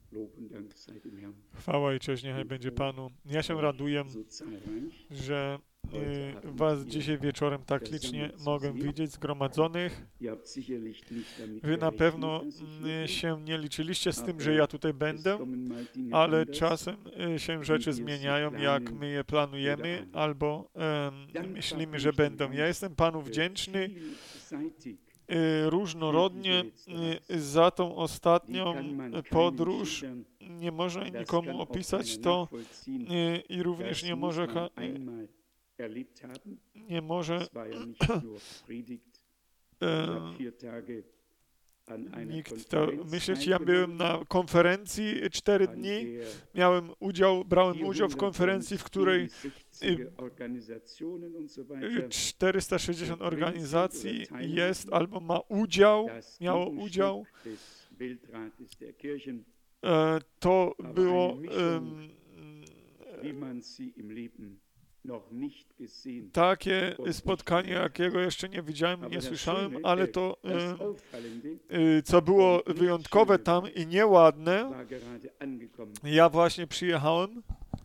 Chwała i cześć niechaj będzie Panu. Ja się raduję, że Was dzisiaj wieczorem tak licznie mogę widzieć zgromadzonych. Wy na pewno się nie liczyliście z tym, że ja tutaj będę, ale czasem się rzeczy zmieniają, jak my je planujemy, albo myślimy, że będą. Ja jestem Panu wdzięczny różnorodnie za tą ostatnią podróż. Nie można nikomu opisać to i również nie może nikt to myśleć. Ja byłem na konferencji 4 dni, brałem udział w konferencji, w której 460 organizacji jest albo miało udział. To było takie spotkanie, jakiego jeszcze nie widziałem, nie słyszałem, ale to, co było wyjątkowe tam i nieładne, ja właśnie przyjechałem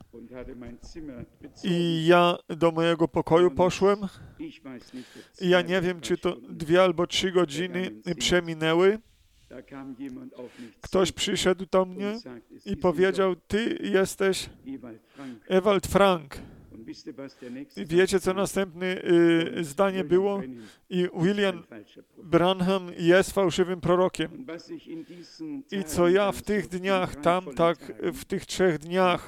i ja do mojego pokoju poszłem i ja nie wiem, czy to 2 albo 3 godziny przeminęły. Ktoś przyszedł do mnie i powiedział: ty jesteś Ewald Frank. I wiecie, co następne zdanie było? I William Branham jest fałszywym prorokiem. I co ja w tych dniach, w tych 3 dniach,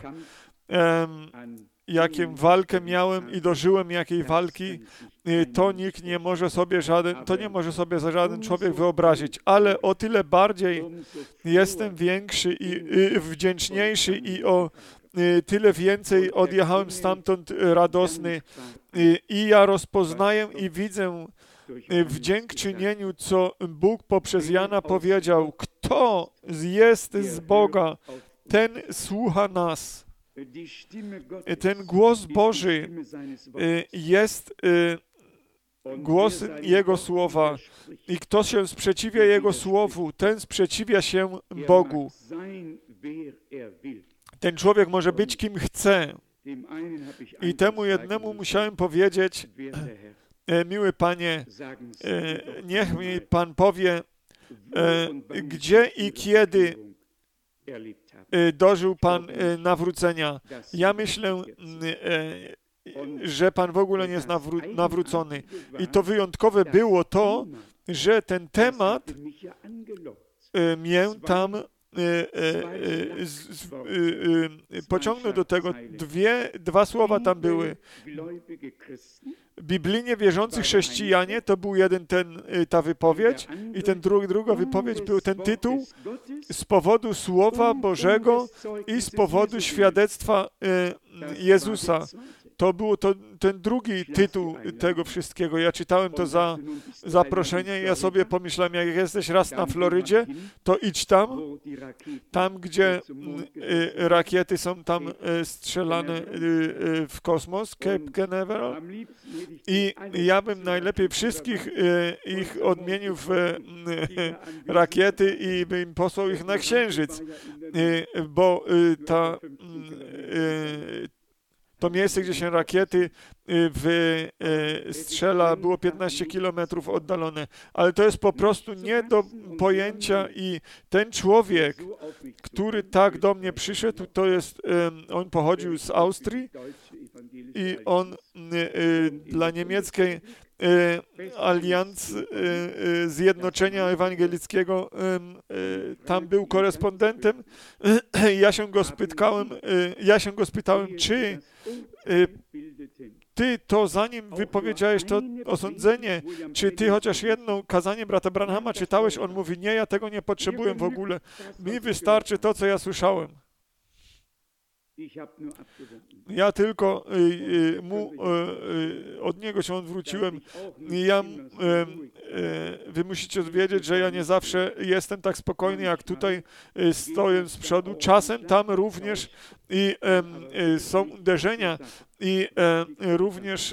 jaką walkę miałem i dożyłem jakiej walki, to nikt nie może sobie żaden człowiek wyobrazić. Ale o tyle bardziej jestem większy i wdzięczniejszy i o tyle więcej odjechałem stamtąd radosny i ja rozpoznaję i widzę w dziękczynieniu, co Bóg poprzez Jana powiedział: kto jest z Boga, ten słucha nas. Ten głos Boży jest głosem Jego Słowa i kto się sprzeciwia Jego Słowu, ten sprzeciwia się Bogu. Ten człowiek może być kim chce. I temu jednemu musiałem powiedzieć: miły Panie, niech mi Pan powie, gdzie i kiedy dożył Pan nawrócenia. Ja myślę, że Pan w ogóle nie jest nawrócony. I to wyjątkowe było to, że ten temat mnie tam pociągnął do tego. 2 słowa tam były. Biblijnie wierzący chrześcijanie, to był ta wypowiedź, i druga wypowiedź był ten tytuł: z powodu Słowa Bożego i z powodu świadectwa Jezusa. To był ten drugi tytuł tego wszystkiego. Ja czytałem to za zaproszenie i ja sobie pomyślałem, jak jesteś raz na Florydzie, to idź tam gdzie rakiety są tam strzelane w kosmos, Cape Canaveral. I ja bym najlepiej wszystkich ich odmienił w rakiety i bym posłał ich na Księżyc, bo to miejsce, gdzie się rakiety strzela, było 15 kilometrów oddalone. Ale to jest po prostu nie do pojęcia i ten człowiek, który tak do mnie przyszedł, on pochodził z Austrii i on dla niemieckiej Zjednoczenia Ewangelickiego tam był korespondentem. Ja się go spytałem, czy ty to zanim wypowiedziałeś to osądzenie, czy ty chociaż jedno kazanie brata Branhama czytałeś? On mówi: nie, ja tego nie potrzebuję w ogóle. Mi wystarczy to, co ja słyszałem. Ja tylko od niego się odwróciłem. Wy musicie wiedzieć, że ja nie zawsze jestem tak spokojny, jak tutaj stoję z przodu. Czasem tam również są uderzenia i również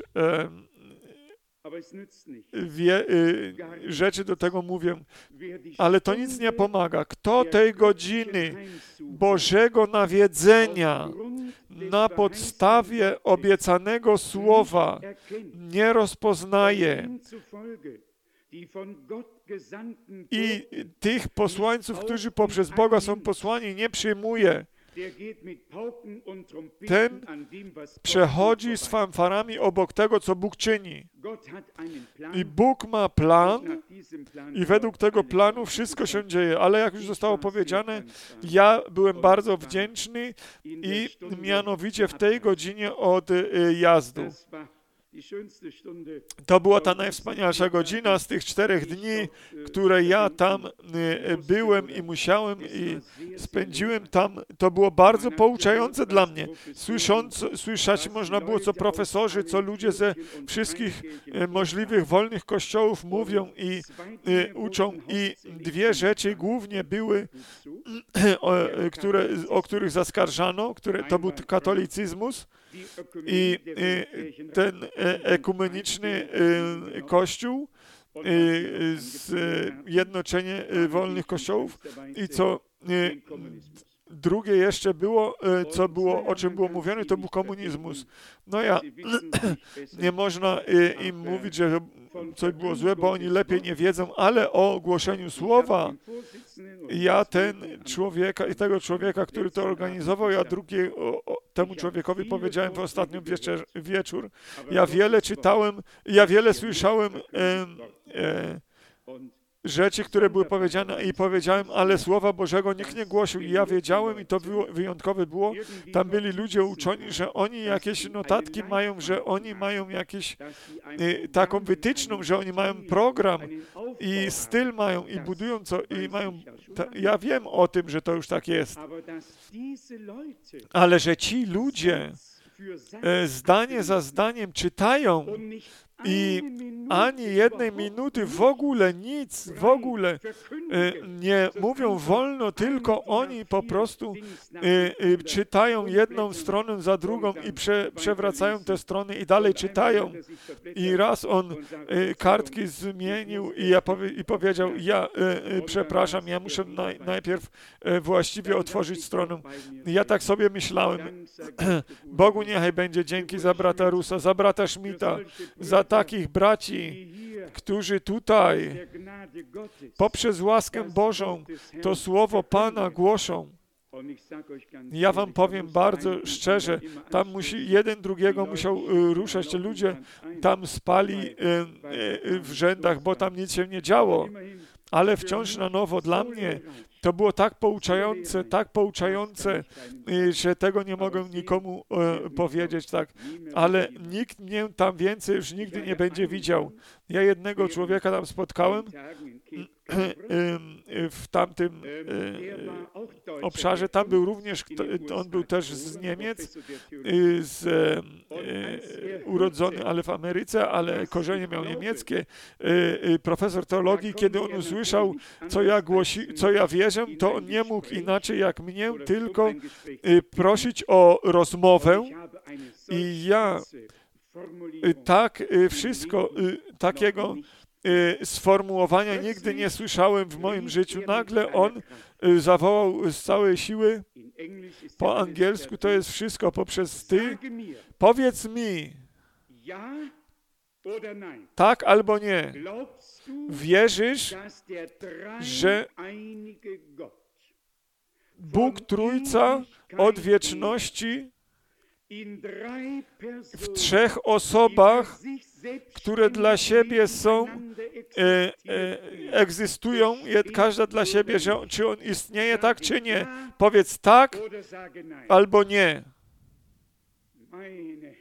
rzeczy do tego mówię, ale to nic nie pomaga. Kto tej godziny Bożego nawiedzenia, na podstawie obiecanego słowa nie rozpoznaje i tych posłańców, którzy poprzez Boga są posłani, nie przyjmuje, ten przechodzi z fanfarami obok tego, co Bóg czyni. I Bóg ma plan i według tego planu wszystko się dzieje. Ale jak już zostało powiedziane, ja byłem bardzo wdzięczny i mianowicie w tej godzinie od jazdu. To była ta najwspanialsza godzina z tych 4 dni, które ja tam byłem i musiałem i spędziłem tam. To było bardzo pouczające dla mnie. Słyszeć można było, co profesorzy, co ludzie ze wszystkich możliwych wolnych kościołów mówią i uczą. I 2 rzeczy głównie były, o których zaskarżano, to był katolicyzmus i ten ekumeniczny Kościół, zjednoczenie wolnych kościołów i co drugie jeszcze było, o czym było mówione, to był komunizmus. No nie można im mówić, że coś było złe, bo oni lepiej nie wiedzą, ale o głoszeniu słowa ja tego człowieka, który to organizował, ja temu człowiekowi powiedziałem w ostatnim wieczór, ja wiele czytałem, ja wiele słyszałem rzeczy, które były powiedziane i powiedziałem, ale Słowa Bożego nikt nie głosił i ja wiedziałem i to wyjątkowe było, tam byli ludzie uczeni, że oni jakieś notatki mają, że oni mają jakieś taką wytyczną, że oni mają program i styl mają i budują i mają, ja wiem o tym, że to już tak jest, ale że ci ludzie zdanie za zdaniem czytają i ani jednej minuty w ogóle nic, w ogóle nie mówią wolno, tylko oni po prostu czytają jedną stronę za drugą i przewracają te strony i dalej czytają. I raz on kartki zmienił i powiedział, przepraszam, ja muszę najpierw właściwie otworzyć stronę. Ja tak sobie myślałem, Bogu niechaj będzie dzięki za brata Rusa, za brata Schmidta, za takich braci, którzy tutaj poprzez łaskę Bożą to słowo Pana głoszą. Ja wam powiem bardzo szczerze, tam jeden drugiego musiał ruszać. Ludzie tam spali w rzędach, bo tam nic się nie działo. Ale wciąż na nowo dla mnie to było tak pouczające, że tego nie mogę nikomu powiedzieć, tak. Ale nikt mnie tam więcej już nigdy nie będzie widział. Ja jednego człowieka tam spotkałem w tamtym obszarze. Tam był również, on był też z Niemiec, urodzony, ale w Ameryce, ale korzenie miał niemieckie. Profesor teologii, kiedy on usłyszał, co ja wierzę, to on nie mógł inaczej jak mnie, tylko prosić o rozmowę i ja wszystko takiego sformułowania nigdy nie słyszałem w moim życiu. Nagle on zawołał z całej siły, po angielsku to jest wszystko poprzez ty. Powiedz mi, tak albo nie. Wierzysz, że Bóg Trójca od wieczności w 3 osobach, które dla siebie są, egzystują, każda dla siebie, że czy on istnieje, tak czy nie. Powiedz tak albo nie.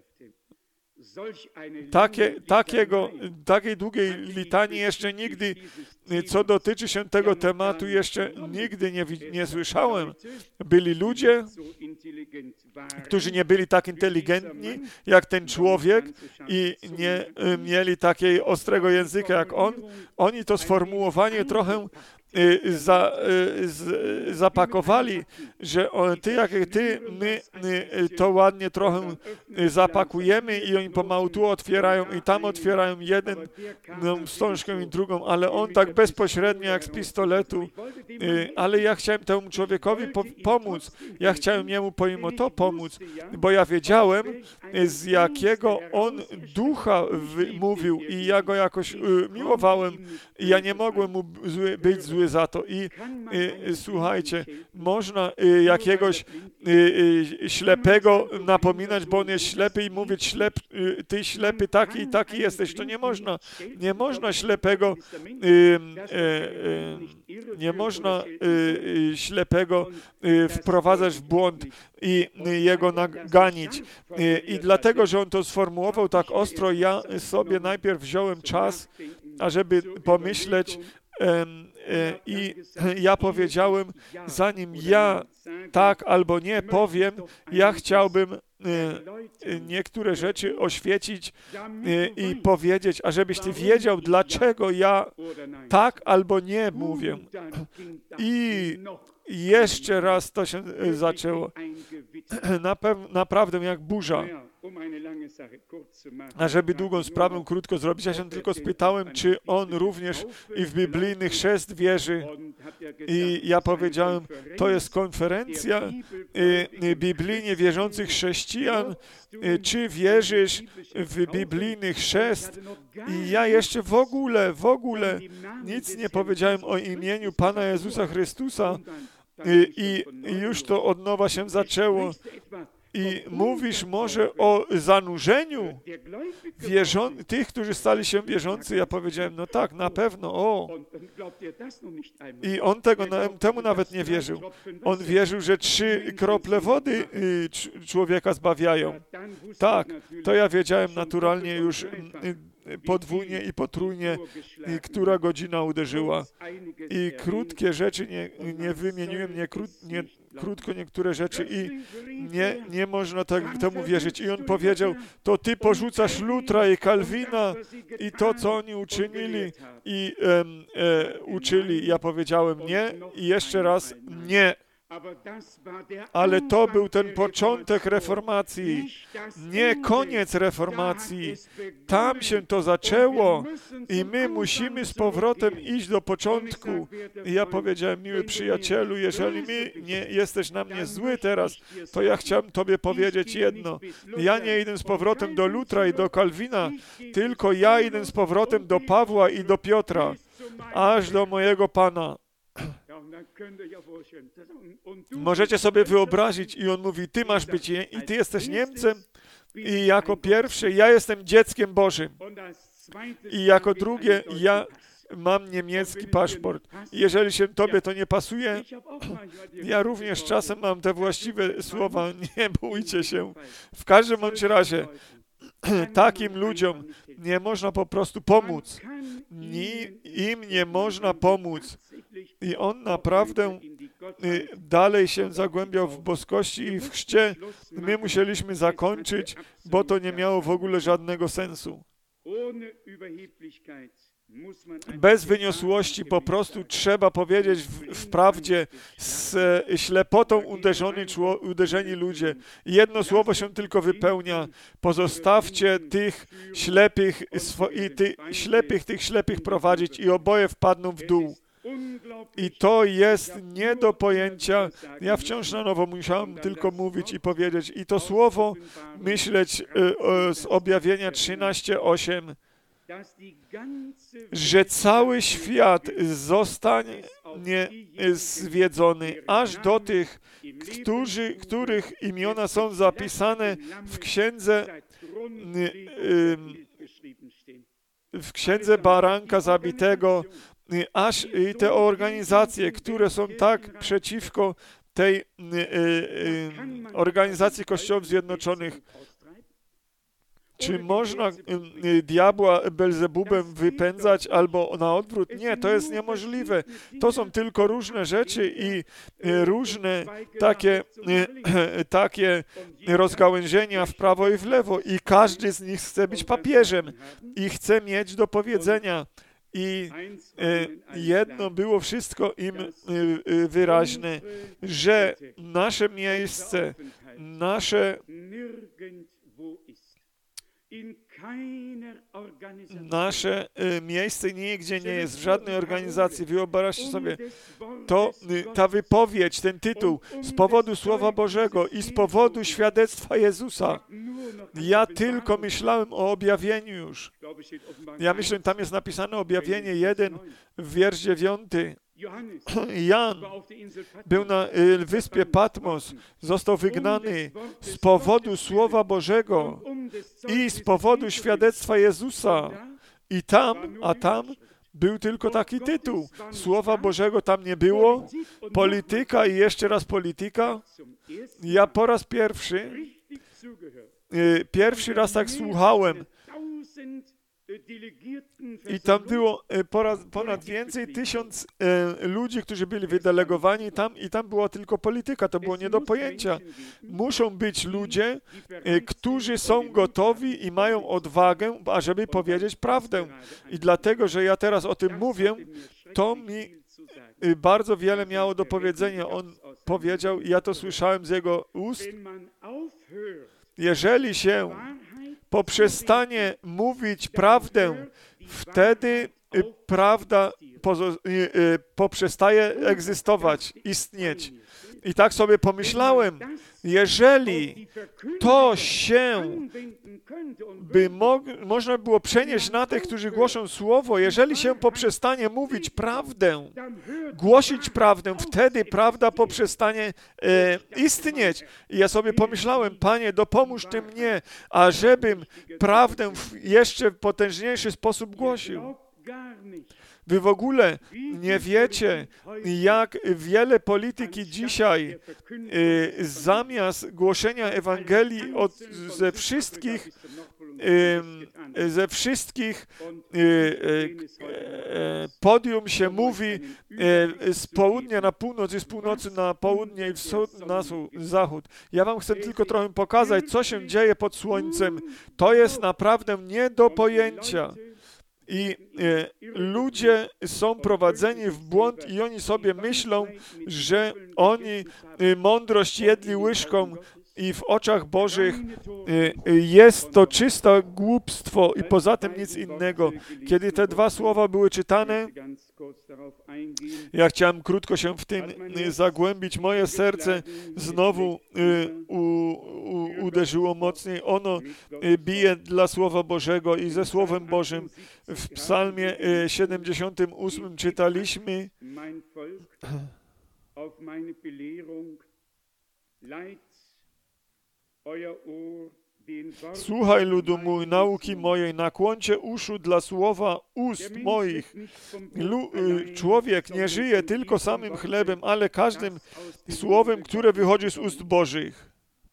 Takiej długiej litanii jeszcze nigdy, co dotyczy się tego tematu, jeszcze nigdy nie słyszałem. Byli ludzie, którzy nie byli tak inteligentni jak ten człowiek i nie mieli takiego ostrego języka jak on. Oni to sformułowanie trochę zapakowali, że my to ładnie trochę zapakujemy i oni pomału tu otwierają i tam otwierają jedną wstążkę i drugą, ale on tak bezpośrednio jak z pistoletu, ale ja chciałem temu człowiekowi pomóc, ja chciałem jemu pomimo to pomóc, bo ja wiedziałem, z jakiego on ducha mówił i ja go jakoś miłowałem i ja nie mogłem mu być zły za to. I słuchajcie, można jakiegoś ślepego napominać, bo on jest ślepy i mówić, ty ślepy taki i taki jesteś. To nie można. Nie można ślepego wprowadzać w błąd i jego naganić. I dlatego, że on to sformułował tak ostro, ja sobie najpierw wziąłem czas, ażeby pomyśleć i ja powiedziałem, zanim ja tak albo nie powiem, ja chciałbym niektóre rzeczy oświecić i powiedzieć, ażebyś ty wiedział, dlaczego ja tak albo nie mówię. I jeszcze raz to się zaczęło. Naprawdę jak burza. A żeby długą sprawę krótko zrobić, ja się tylko spytałem, czy on również i w biblijny chrzest wierzy. I ja powiedziałem, to jest konferencja biblijnie wierzących chrześcijan, czy wierzysz w biblijny chrzest? I ja jeszcze w ogóle nic nie powiedziałem o imieniu Pana Jezusa Chrystusa i już to od nowa się zaczęło. I mówisz może o zanurzeniu tych, którzy stali się wierzący. Ja powiedziałem, no tak, na pewno, I on temu nawet nie wierzył. On wierzył, że 3 krople wody człowieka zbawiają. Tak, to ja wiedziałem naturalnie już podwójnie i potrójnie, która godzina uderzyła. I krótkie rzeczy nie wymieniłem, krótko niektóre rzeczy i nie można temu wierzyć. I on powiedział, to ty porzucasz Lutra i Kalwina i to, co oni uczynili i uczyli. Ja powiedziałem nie i jeszcze raz nie. Ale to był ten początek reformacji, nie koniec reformacji. Tam się to zaczęło i my musimy z powrotem iść do początku. I ja powiedziałem, miły przyjacielu, jeżeli nie jesteś na mnie zły teraz, to ja chciałem tobie powiedzieć jedno. Ja nie idę z powrotem do Lutra i do Kalwina, tylko ja idę z powrotem do Pawła i do Piotra, aż do mojego Pana. Możecie sobie wyobrazić i on mówi, ty masz być i ty jesteś Niemcem i jako pierwszy ja jestem dzieckiem Bożym i jako drugie ja mam niemiecki paszport. Jeżeli się tobie to nie pasuje, ja również czasem mam te właściwe słowa, nie bójcie się. W każdym bądź razie takim ludziom nie można po prostu pomóc. Im nie można pomóc. I on naprawdę dalej się zagłębiał w boskości i w chrzcie. My musieliśmy zakończyć, bo to nie miało w ogóle żadnego sensu. Bez wyniosłości po prostu trzeba powiedzieć wprawdzie z ślepotą uderzeni ludzie. Jedno słowo się tylko wypełnia. Pozostawcie tych ślepych prowadzić i oboje wpadną w dół. I to jest nie do pojęcia. Ja wciąż na nowo musiałem tylko mówić i powiedzieć. I to słowo myśleć z Objawienia 13:8, że cały świat zostanie zwiedzony, aż do tych, których imiona są zapisane w księdze Baranka Zabitego, aż i te organizacje, które są tak przeciwko tej organizacji Kościołów Zjednoczonych. Czy można diabła Belzebubem wypędzać albo na odwrót? Nie, to jest niemożliwe. To są tylko różne rzeczy i różne takie rozgałęzienia w prawo i w lewo i każdy z nich chce być papieżem i chce mieć do powiedzenia. I jedno było wszystko im wyraźne, że nasze miejsce, nasze miejsce nigdzie nie jest, w żadnej organizacji. Wyobraźcie sobie, to ta wypowiedź, ten tytuł, z powodu Słowa Bożego i z powodu świadectwa Jezusa. Ja tylko myślałem o objawieniu już. Ja myślę, tam jest napisane objawienie 1, wiersz 9. Jan był na wyspie Patmos, został wygnany z powodu Słowa Bożego i z powodu świadectwa Jezusa. I tam był tylko taki tytuł. Słowa Bożego tam nie było. Polityka i jeszcze raz polityka. Ja po raz pierwszy raz tak słuchałem. I tam było ponad więcej 1000 ludzi, którzy byli wydelegowani tam i tam była tylko polityka. To było nie do pojęcia. Muszą być ludzie, którzy są gotowi i mają odwagę, ażeby powiedzieć prawdę. I dlatego, że ja teraz o tym mówię, to mi bardzo wiele miało do powiedzenia. On powiedział, ja to słyszałem z jego ust, jeżeli się poprzestanie mówić prawdę, wtedy prawda poprzestaje egzystować, istnieć. I tak sobie pomyślałem, jeżeli to się można było przenieść na tych, którzy głoszą Słowo, jeżeli się poprzestanie mówić prawdę, głosić prawdę, wtedy prawda poprzestanie istnieć. I ja sobie pomyślałem, Panie, dopomóż Ty mnie, ażebym prawdę w jeszcze potężniejszy sposób głosił. Wy w ogóle nie wiecie, jak wiele polityki dzisiaj zamiast głoszenia Ewangelii ze wszystkich podium się mówi z południa na północ i z północy na południe i na zachód. Ja wam chcę tylko trochę pokazać, co się dzieje pod słońcem. To jest naprawdę nie do pojęcia. I ludzie są prowadzeni w błąd i oni sobie myślą, że oni mądrość jedli łyżką i w oczach Bożych jest to czyste głupstwo i poza tym nic innego. Kiedy te dwa słowa były czytane, ja chciałem krótko się w tym zagłębić. Moje serce znowu uderzyło mocniej. Ono bije dla Słowa Bożego i ze Słowem Bożym. W Psalmie 78 czytaliśmy: Słuchaj, ludu mój, nauki mojej, nakłoncie uszu dla słowa ust moich. Człowiek nie żyje tylko samym chlebem, ale każdym słowem, które wychodzi z ust Bożych.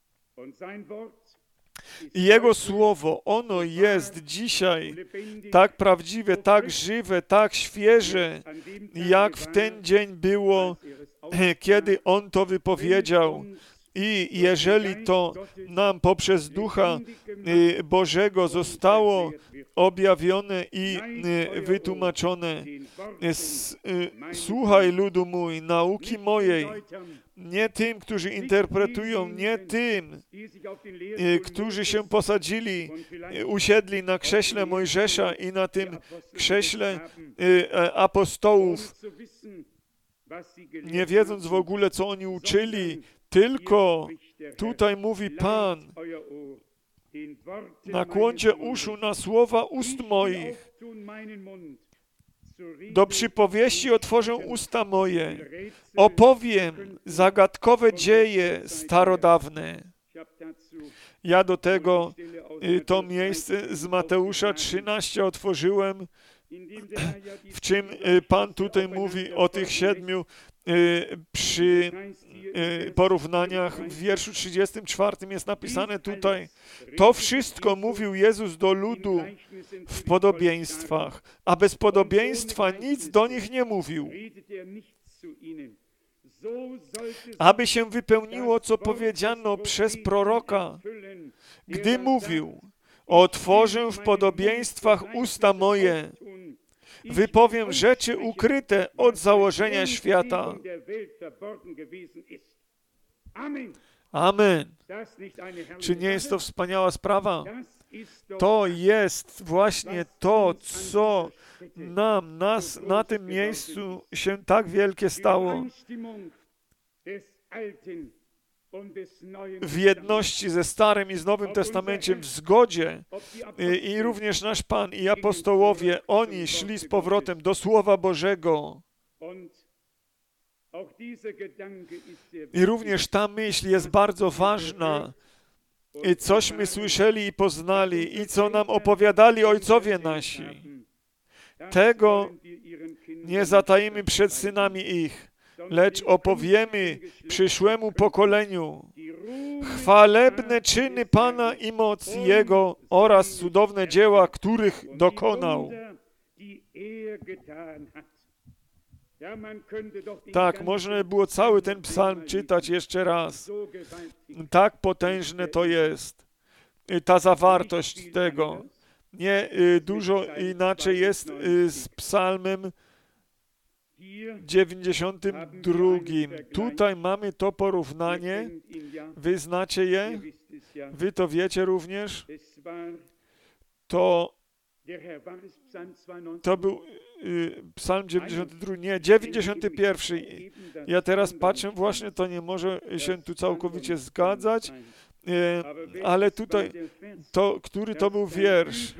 I Jego Słowo, ono jest dzisiaj tak prawdziwe, tak żywe, tak świeże, jak w ten dzień było, kiedy On to wypowiedział. I jeżeli to nam poprzez Ducha Bożego zostało objawione i wytłumaczone, słuchaj, ludu mój, nauki mojej, nie tym, którzy interpretują, nie tym, którzy się posadzili, usiedli na krześle Mojżesza i na tym krześle apostołów, nie wiedząc w ogóle, co oni uczyli, tylko tutaj mówi Pan, nakłoncie uszu na słowa ust moich. Do przypowieści otworzę usta moje. Opowiem zagadkowe dzieje starodawne. Ja do tego to miejsce z Mateusza 13 otworzyłem, w czym Pan tutaj mówi o tych 7 przy porównaniach. W wierszu 34 jest napisane tutaj: to wszystko mówił Jezus do ludu w podobieństwach, a bez podobieństwa nic do nich nie mówił, aby się wypełniło, co powiedziano przez proroka, gdy mówił: otworzę w podobieństwach usta moje wypowiem rzeczy ukryte od założenia świata. Amen. Czy nie jest to wspaniała sprawa? To jest właśnie to, co nas na tym miejscu się tak wielkie stało. W jedności ze Starym i z Nowym Testamentem, w zgodzie, i również nasz Pan i apostołowie, oni szli z powrotem do Słowa Bożego. I również ta myśl jest bardzo ważna. I cośmy słyszeli i poznali, i co nam opowiadali ojcowie nasi. Tego nie zatajimy przed synami ich, lecz opowiemy przyszłemu pokoleniu chwalebne czyny Pana i moc Jego oraz cudowne dzieła, których dokonał. Tak, można by było cały ten psalm czytać jeszcze raz. Tak potężne to jest. Ta zawartość tego. Nie dużo inaczej jest z psalmem 92. Tutaj mamy to porównanie. Wy znacie je? Wy to wiecie również? To był psalm 92, nie, 91. Ja teraz patrzę, właśnie to nie może się tu całkowicie zgadzać, ale tutaj, który to był wiersz?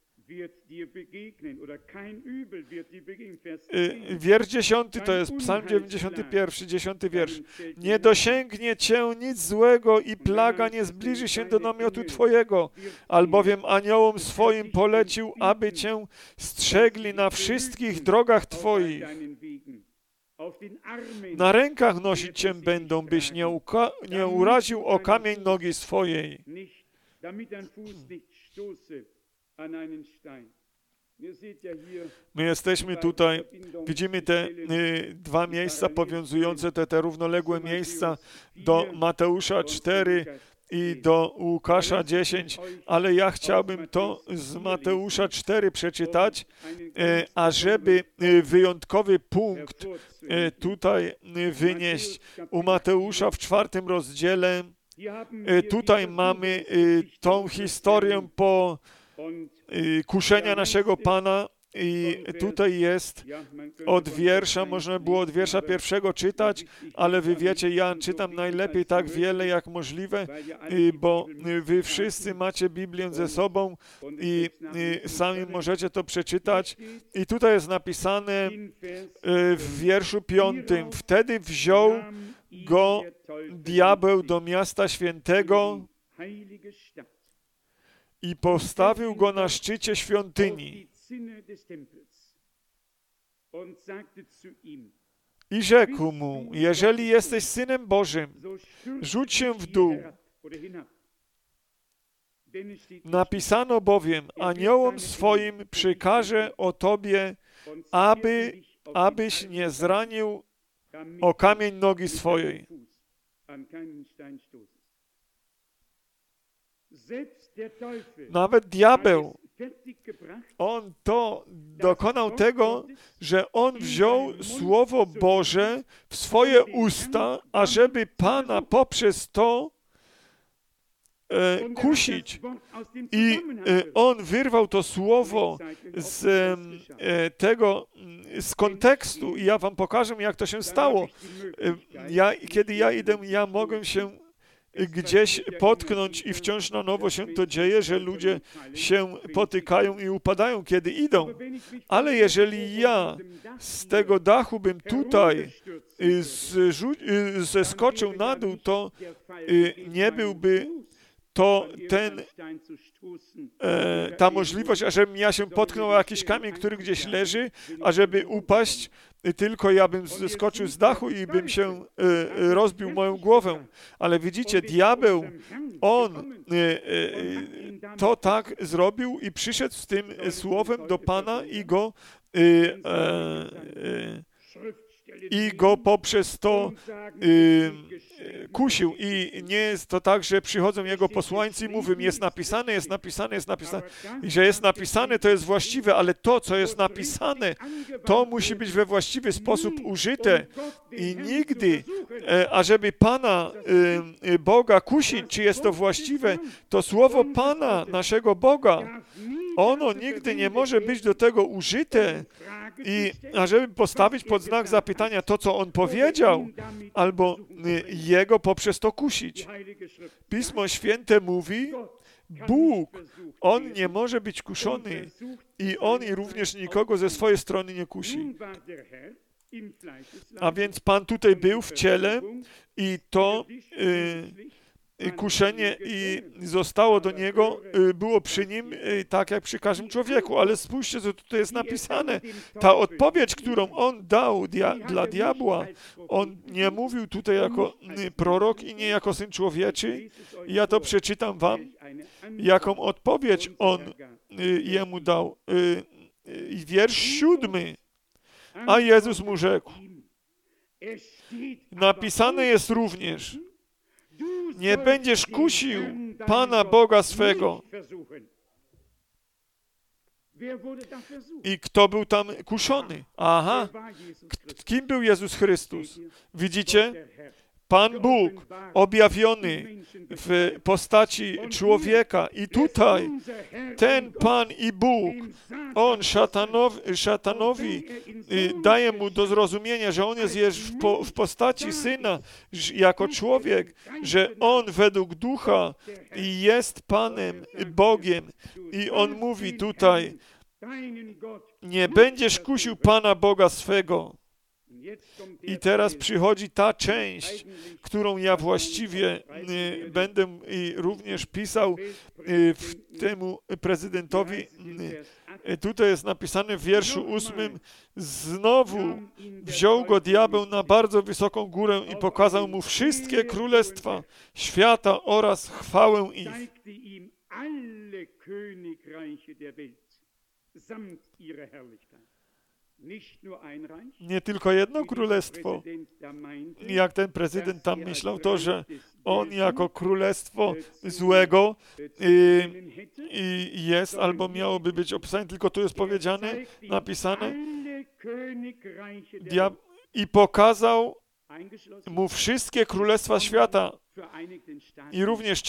Wiersz 10 to jest psalm 91, 10 wiersz. Nie dosięgnie Cię nic złego i plaga nie zbliży się do namiotu Twojego, albowiem aniołom swoim polecił, aby Cię strzegli na wszystkich drogach Twoich. Na rękach nosić Cię będą, byś nie uraził o kamień nogi swojej. My jesteśmy tutaj, widzimy te dwa miejsca powiązujące, te równoległe miejsca do Mateusza 4 i do Łukasza 10, ale ja chciałbym to z Mateusza 4 przeczytać, ażeby wyjątkowy punkt tutaj wynieść. U Mateusza w 4 rozdziale, tutaj mamy tą historię po kuszenia naszego Pana i tutaj jest od wiersza, można było od wiersza 1 czytać, ale wy wiecie, ja czytam najlepiej tak wiele jak możliwe, bo wy wszyscy macie Biblię ze sobą i sami możecie to przeczytać. I tutaj jest napisane w wierszu 5: Wtedy wziął go diabeł do miasta świętego i postawił go na szczycie świątyni. I rzekł mu: jeżeli jesteś Synem Bożym, rzuć się w dół. Napisano bowiem, aniołom swoim przykaże o tobie, abyś nie zranił o kamień nogi swojej. Nawet diabeł, on to dokonał tego, że on wziął Słowo Boże w swoje usta, ażeby Pana poprzez to kusić. I on wyrwał to słowo z kontekstu i ja wam pokażę, jak to się stało. Kiedy ja idę, ja mogę się gdzieś potknąć i wciąż na nowo się to dzieje, że ludzie się potykają i upadają, kiedy idą. Ale jeżeli ja z tego dachu bym tutaj zeskoczył na dół, to nie byłby to ta możliwość, ażebym ja się potknął o jakiś kamień, który gdzieś leży, ażeby upaść, tylko ja bym zeskoczył z dachu i bym się rozbił moją głowę. Ale widzicie, diabeł, on to tak zrobił i przyszedł z tym słowem do Pana i go i go poprzez to kusił. I nie jest to tak, że przychodzą jego posłańcy i mówią, jest napisane, jest napisane, jest napisane. I że jest napisane, to jest właściwe, ale to, co jest napisane, to musi być we właściwy sposób użyte. I nigdy, ażeby Pana Boga kusić, czy jest to właściwe, to słowo Pana, naszego Boga, ono nigdy nie może być do tego użyte i ażeby postawić pod znak zapytania to, co on powiedział, albo jego poprzez to kusić. Pismo Święte mówi, Bóg, On nie może być kuszony i On i również nikogo ze swojej strony nie kusi. A więc Pan tutaj był w ciele i to kuszenie i zostało do Niego, było przy Nim tak jak przy każdym człowieku, ale spójrzcie, co tutaj jest napisane. Ta odpowiedź, którą On dał dla diabła, On nie mówił tutaj jako prorok i nie jako Syn Człowieczy. Ja to przeczytam wam, jaką odpowiedź On jemu dał. Wiersz 7. A Jezus mu rzekł, napisane jest również, nie będziesz kusił Pana Boga swego. I kto był tam kuszony? Aha, kim był Jezus Chrystus? Widzicie? Pan Bóg objawiony w postaci człowieka i tutaj ten Pan i Bóg, On szatanowi daje mu do zrozumienia, że On jest w postaci Syna jako człowiek, że On według Ducha jest Panem Bogiem i On mówi tutaj, nie będziesz kusił Pana Boga swego. I teraz przychodzi ta część, którą ja właściwie będę również pisał temu prezydentowi. Tutaj jest napisane w wierszu 8, znowu wziął go diabeł na bardzo wysoką górę i pokazał mu wszystkie królestwa świata oraz chwałę ich. Nie tylko jedno królestwo. Jak ten prezydent tam myślał, to, że on jako królestwo złego jest, albo miałoby być opisane, tylko tu jest powiedziane, napisane, i pokazał mu wszystkie królestwa świata i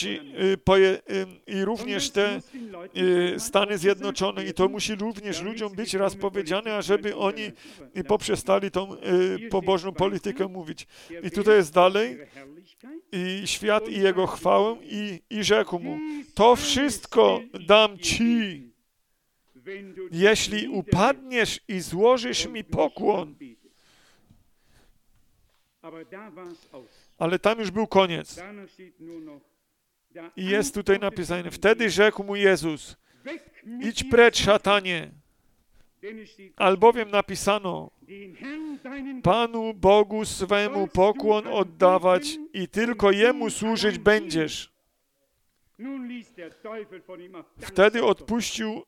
również te Stany Zjednoczone. I to musi również ludziom być raz powiedziane, ażeby oni poprzestali tą pobożną politykę mówić. I tutaj jest dalej i świat i jego chwałę i rzekł mu, to wszystko dam Ci, jeśli upadniesz i złożysz mi pokłon. Ale tam już był koniec. I jest tutaj napisane, wtedy rzekł mu Jezus, idź precz, szatanie, albowiem napisano, Panu Bogu swemu pokłon oddawać i tylko Jemu służyć będziesz. Wtedy odpuścił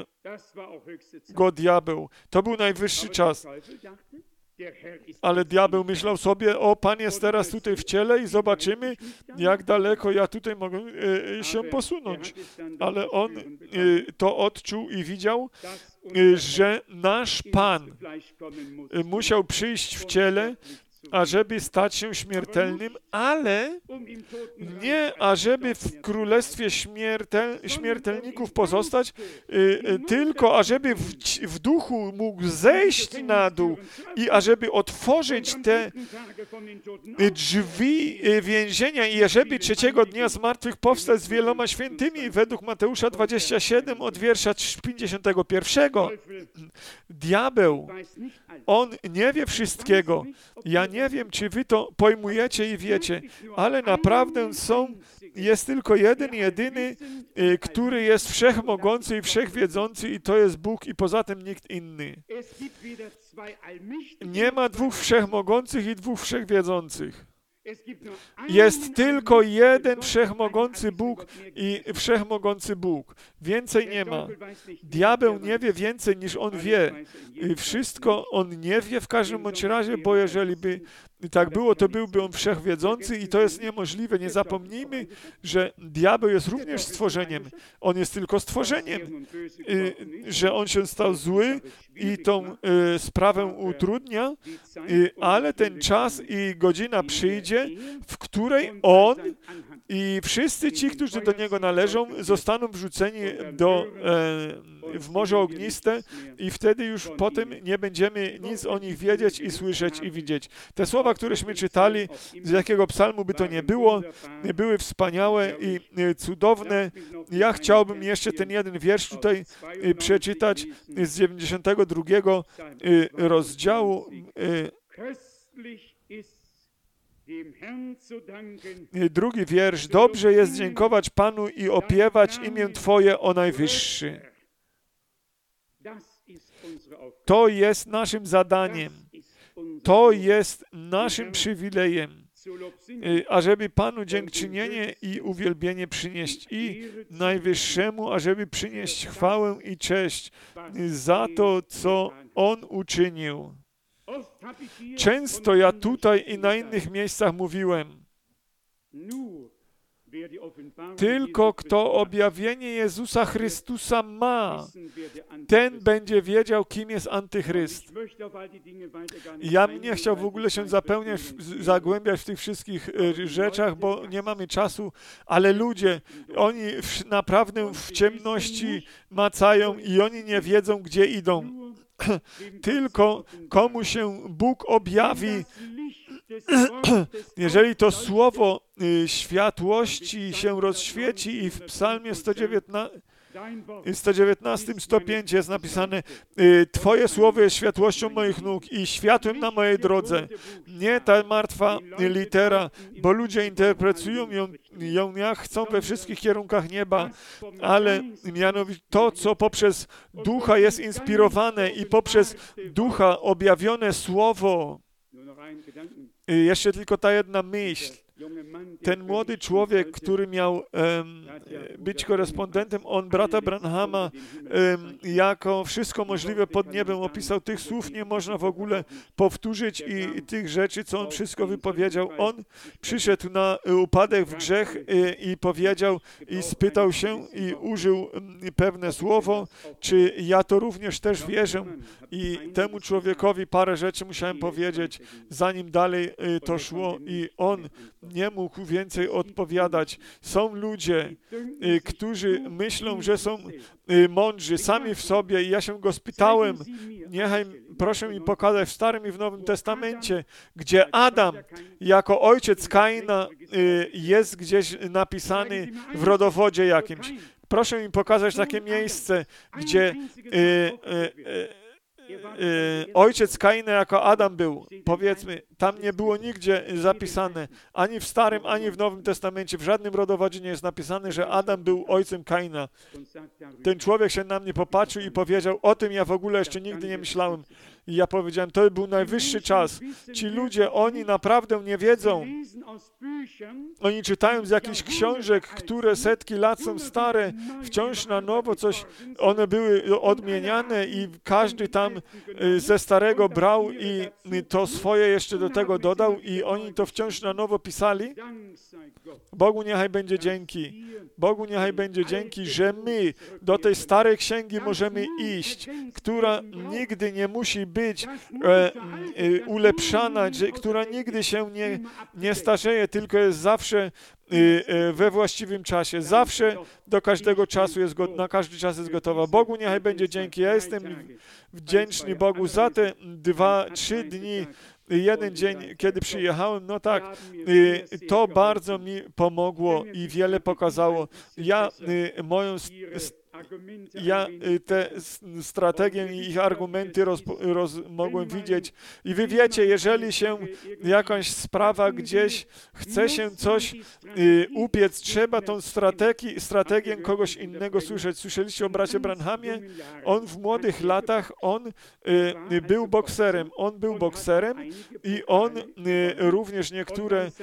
go diabeł. To był najwyższy czas. Ale diabeł myślał sobie, o, Pan jest teraz tutaj w ciele i zobaczymy, jak daleko ja tutaj mogę się posunąć. Ale on to odczuł i widział, że nasz Pan musiał przyjść w ciele, ażeby stać się śmiertelnym, ale nie ażeby w królestwie śmiertelników pozostać, tylko ażeby w duchu mógł zejść na dół i ażeby otworzyć te drzwi więzienia i ażeby trzeciego dnia zmartwychwstać z wieloma świętymi, według Mateusza 27 od wiersza 51. Diabeł, on nie wie wszystkiego. Ja nie wiem, czy wy to pojmujecie i wiecie, ale naprawdę jest tylko jeden, jedyny, który jest wszechmogący i wszechwiedzący i to jest Bóg i poza tym nikt inny. Nie ma dwóch wszechmogących i dwóch wszechwiedzących. Jest tylko jeden wszechmogący Bóg i wszechmogący Bóg. Więcej nie ma. Diabeł nie wie więcej niż on wie. Wszystko on nie wie w każdym bądź razie, bo jeżeli by tak było, to byłby on wszechwiedzący i to jest niemożliwe. Nie zapomnijmy, że diabeł jest również stworzeniem. On jest tylko stworzeniem, że on się stał zły i tą sprawę utrudnia, ale ten czas i godzina przyjdzie, w której on i wszyscy ci, którzy do niego należą, zostaną wrzuceni w morze ogniste i wtedy już potem nie będziemy nic o nich wiedzieć i słyszeć i widzieć. Te słowa, któreśmy czytali, z jakiego psalmu by to nie było, były wspaniałe i cudowne. Ja chciałbym jeszcze ten jeden wiersz tutaj przeczytać z 92 rozdziału. Drugi wiersz. Dobrze jest dziękować Panu i opiewać imię Twoje o Najwyższy. To jest naszym zadaniem. To jest naszym przywilejem, ażeby Panu dziękczynienie i uwielbienie przynieść i Najwyższemu, ażeby przynieść chwałę i cześć za to, co On uczynił. Często ja tutaj i na innych miejscach mówiłem, tylko kto objawienie Jezusa Chrystusa ma, ten będzie wiedział, kim jest Antychryst. Ja bym nie chciał w ogóle się zagłębiać w tych wszystkich rzeczach, bo nie mamy czasu, ale ludzie, oni naprawdę w ciemności macają i oni nie wiedzą, gdzie idą. Tylko komu się Bóg objawi, jeżeli to słowo światłości się rozświeci i w psalmie 119, 105 jest napisane: Twoje słowo jest światłością moich nóg i światłem na mojej drodze. Nie ta martwa litera, bo ludzie interpretują ją jak chcą we wszystkich kierunkach nieba, ale mianowicie to, co poprzez Ducha jest inspirowane i poprzez Ducha objawione słowo. Jeszcze tylko ta jedna myśl. Ten młody człowiek, który miał być korespondentem, on brata Branhama jako wszystko możliwe pod niebem opisał. Tych słów nie można w ogóle powtórzyć i tych rzeczy, co on wszystko wypowiedział. On przyszedł na upadek w grzech i powiedział i spytał się i użył pewne słowo, czy ja to również też wierzę. I temu człowiekowi parę rzeczy musiałem powiedzieć, zanim dalej to szło i on nie mógł więcej odpowiadać. Są ludzie, którzy myślą, że są mądrzy sami w sobie i ja się go spytałem, proszę mi pokazać w Starym i w Nowym Testamencie, gdzie Adam jako ojciec Kaina jest gdzieś napisany w rodowodzie jakimś. Proszę mi pokazać takie miejsce, gdzie ojciec Kaina jako Adam był. Powiedzmy, tam nie było nigdzie zapisane, ani w Starym, ani w Nowym Testamencie, w żadnym rodowodzie nie jest napisane, że Adam był ojcem Kaina. Ten człowiek się na mnie popatrzył i powiedział, o tym ja w ogóle jeszcze nigdy nie myślałem. I ja powiedziałem, to był najwyższy czas. Ci ludzie, oni naprawdę nie wiedzą. Oni czytają z jakichś książek, które setki lat są stare, wciąż na nowo coś, one były odmieniane i każdy tam ze starego brał i to swoje jeszcze do tego dodał i oni to wciąż na nowo pisali. Bogu niechaj będzie dzięki. Bogu niechaj będzie dzięki, że my do tej starej księgi możemy iść, która nigdy nie musi być ulepszana, która nigdy się nie starzeje, tylko jest zawsze we właściwym czasie. Zawsze do każdego czasu na każdy czas jest gotowa. Bogu niechaj będzie dzięki. Ja jestem wdzięczny Bogu za te 2-3 dni, jeden dzień, kiedy przyjechałem, no tak, to bardzo mi pomogło i wiele pokazało. Ja moją ja te strategie i ich argumenty mogłem widzieć. I wy wiecie, jeżeli się jakaś sprawa gdzieś chce się coś upiec, trzeba tą strategię kogoś innego słyszeć. Słyszeliście o bracie Branhamie? On w młodych latach, był bokserem i on również niektóre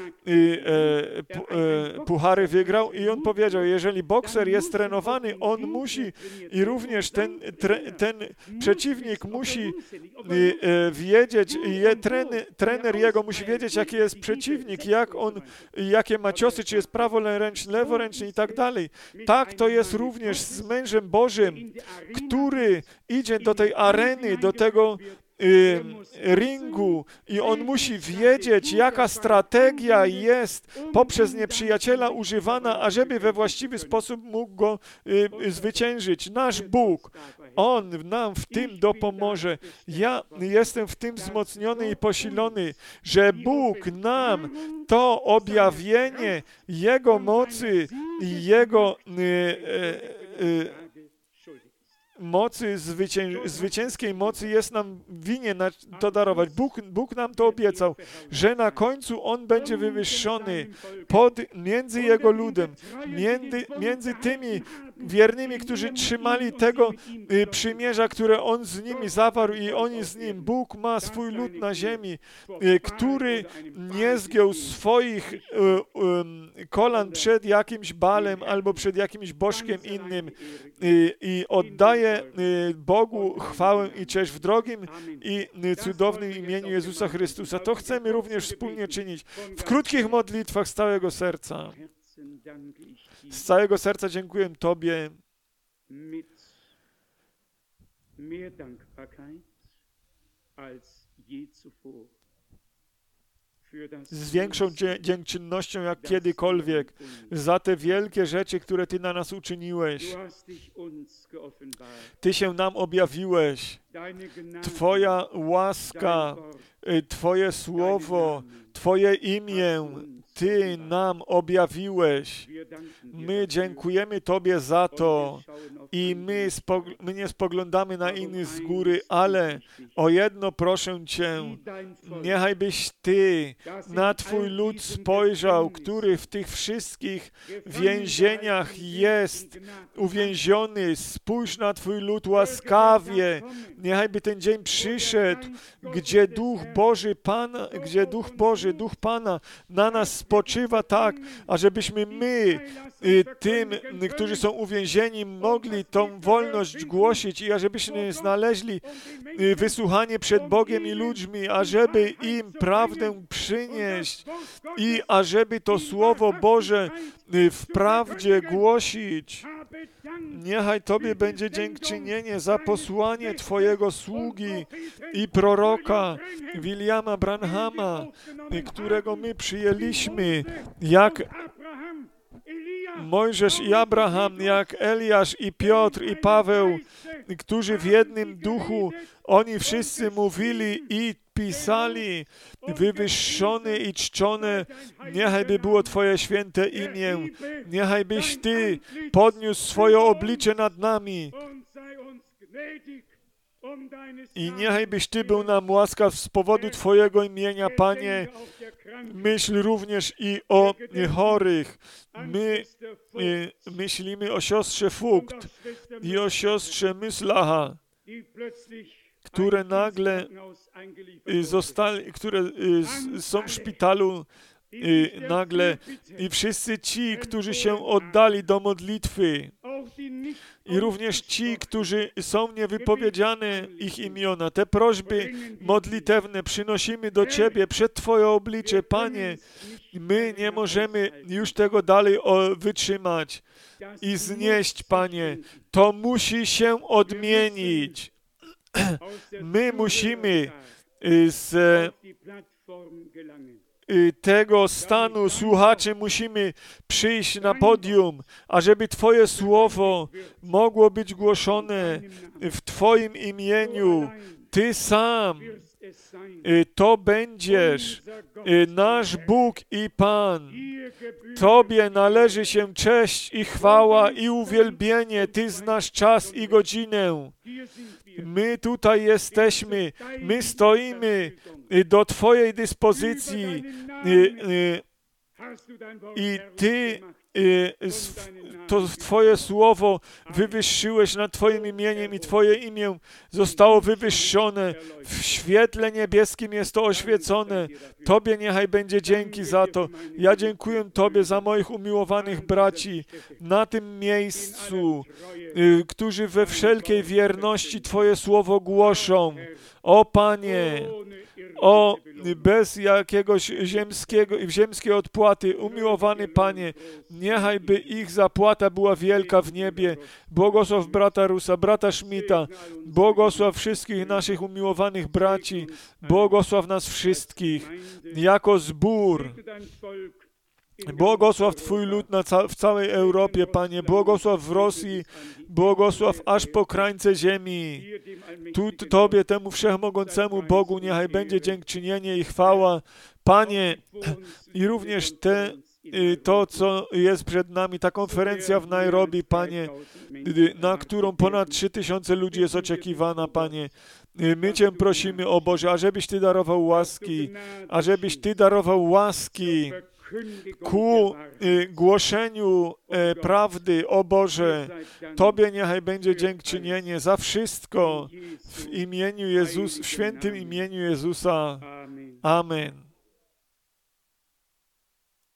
puchary wygrał i on powiedział, jeżeli bokser jest trenowany, on musi i również ten przeciwnik musi wiedzieć, trener jego musi wiedzieć, jaki jest przeciwnik, jakie ma ciosy, czy jest praworęczny, leworęczny i tak dalej. Tak to jest również z mężem Bożym, który idzie do tej areny, do tego ringu i on musi wiedzieć, jaka strategia jest poprzez nieprzyjaciela używana, ażeby we właściwy sposób mógł go zwyciężyć. Nasz Bóg, On nam w tym dopomoże. Ja jestem w tym wzmocniony i posilony, że Bóg nam to objawienie Jego mocy i Jego mocy, zwycięskiej mocy jest nam winien to darować. Bóg nam to obiecał, że na końcu On będzie wywyższony między Jego ludem, między tymi wiernymi, którzy trzymali tego przymierza, które On z nimi zawarł i oni z Nim. Bóg ma swój lud na ziemi, który nie zgiął swoich kolan przed jakimś Balem albo przed jakimś bożkiem innym i oddaje Bogu chwałę i cześć w drogim i cudownym imieniu Jezusa Chrystusa. To chcemy również wspólnie czynić w krótkich modlitwach z całego serca. Z całego serca dziękuję Tobie. Z większą dziękczynnością jak kiedykolwiek za te wielkie rzeczy, które Ty na nas uczyniłeś. Ty się nam objawiłeś. Twoja łaska, Twoje słowo, Twoje imię, Ty nam objawiłeś. My dziękujemy Tobie za to i my nie spoglądamy na innych z góry, ale o jedno proszę Cię, niechajbyś Ty na Twój lud spojrzał, który w tych wszystkich więzieniach jest uwięziony. Spójrz na Twój lud łaskawie. Niechajby ten dzień przyszedł, gdzie Duch Boży, Duch Pana na nas spoczywa tak, ażebyśmy my, tym, którzy są uwięzieni, mogli tą wolność głosić i ażebyśmy znaleźli wysłuchanie przed Bogiem i ludźmi, ażeby im prawdę przynieść i ażeby to Słowo Boże w prawdzie głosić. Niechaj Tobie będzie dziękczynienie za posłanie Twojego sługi i proroka Williama Branhama, którego my przyjęliśmy, jak Mojżesz i Abraham, jak Eliasz i Piotr i Paweł, którzy w jednym duchu, oni wszyscy mówili i pisali, wywyższone i czczone, niechaj by było Twoje święte imię, niechaj byś Ty podniósł swoje oblicze nad nami i niechaj byś Ty był nam łaskaw z powodu Twojego imienia, Panie. Myśl również i o chorych. My myślimy o siostrze Fugt i o siostrze Myslach, które nagle które są w szpitalu nagle i wszyscy ci, którzy się oddali do modlitwy i również ci, którzy są niewypowiedziane ich imiona, te prośby modlitewne przynosimy do Ciebie przed Twoje oblicze, Panie. My nie możemy już tego dalej wytrzymać i znieść, Panie. To musi się odmienić. My musimy z tego stanu słuchaczy musimy przyjść na podium, ażeby Twoje słowo mogło być głoszone w Twoim imieniu. Ty sam to będziesz nasz Bóg i Pan. Tobie należy się cześć i chwała i uwielbienie. Ty znasz czas i godzinę. My tutaj jesteśmy, my stoimy do Twojej dyspozycji i Ty to Twoje słowo wywyższyłeś nad Twoim imieniem i Twoje imię zostało wywyższone. W świetle niebieskim jest to oświecone. Tobie niechaj będzie dzięki za to. Ja dziękuję Tobie za moich umiłowanych braci na tym miejscu, którzy we wszelkiej wierności Twoje słowo głoszą. O Panie, bez jakiegoś ziemskiej odpłaty, umiłowany Panie, niechaj by ich zapłata była wielka w niebie. Błogosław brata Rusa, brata Schmidta, błogosław wszystkich naszych umiłowanych braci, błogosław nas wszystkich jako zbór. Błogosław Twój lud w całej Europie, Panie. Błogosław w Rosji, błogosław aż po krańce ziemi. Tobie, temu wszechmogącemu Bogu, niechaj będzie dziękczynienie i chwała. Panie, i również to, co jest przed nami, ta konferencja w Nairobi, Panie, na którą ponad 3000 ludzi jest oczekiwana, Panie. My Cię prosimy, o Boże, ażebyś Ty darował łaski, ku głoszeniu prawdy, o Boże. Tobie niechaj będzie dziękczynienie za wszystko w imieniu w świętym imieniu Jezusa. Amen.